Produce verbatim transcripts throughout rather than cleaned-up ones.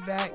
back.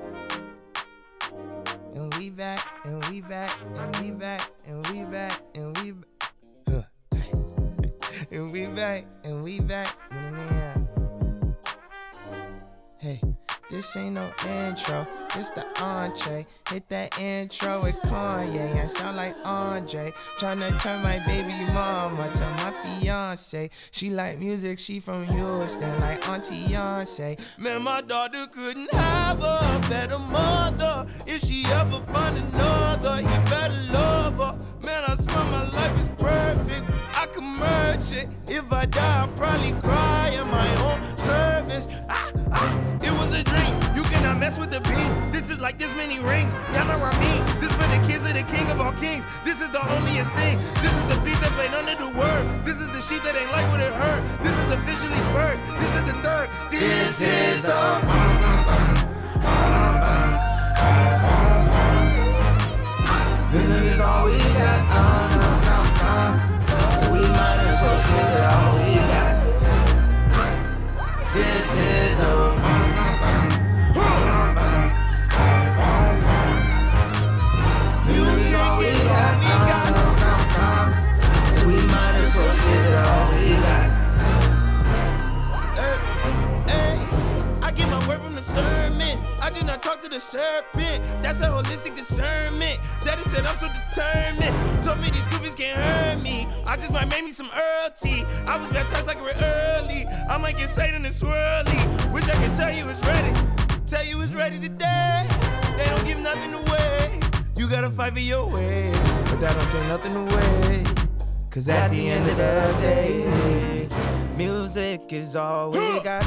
And we back, and we back, and we back, and we back, and we back. Huh. And we back, and we back. Nah, nah, nah. Hey, this ain't no intro, this the entree. Hit that intro with Kanye, I sound like Andre. Tryna turn my baby mama to my fiance. She like music, she from Houston, like Auntie Beyonce. Man, my daughter couldn't have a better mother. If she ever find another, he better love her. Man, I swear my life is perfect, I can merge it. If I die, I'll probably cry in my own service. Ah, ah, it was a dream, you cannot mess with the beam. This is like this many rings, y'all know what I mean. This for the kids of the king of all kings. This is the holiest thing. This is the beat that played under the word. This is the sheep that ain't like what it heard. This is officially first, this is the third. This, this is a This is all we got, uh, uh, uh. So we might as well give it all we got. This is a Music is all we got, uh, uh, uh. So we might as well give it all we got. Hey, hey, I get my word from the sermon. I do not talk to the serpent. That's a holistic discernment. Daddy said I'm so determined. Told me these goofies can't hurt me. I just might make me some Earl tea. I was baptized like we're early. I might get Satan and swirly. Wish I could tell you it's ready. Tell you it's ready today. They don't give nothing away. You gotta fight for your way, but that don't take nothing away. Cause at, at the, the end, end of the day, music is all we got.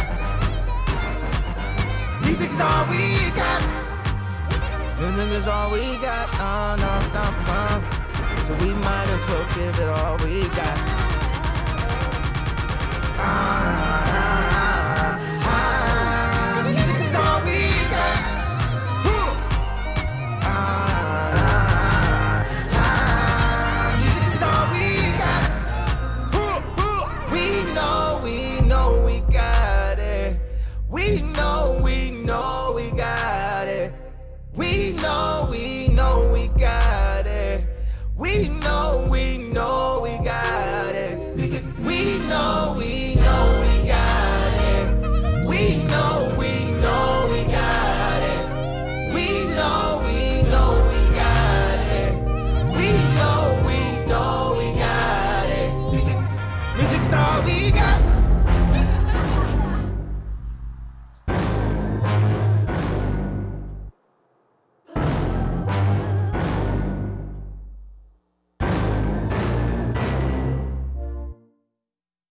Music is all we got. Music is all we got. Uh, no, no, no. So we might as well give it all we got. Uh, uh,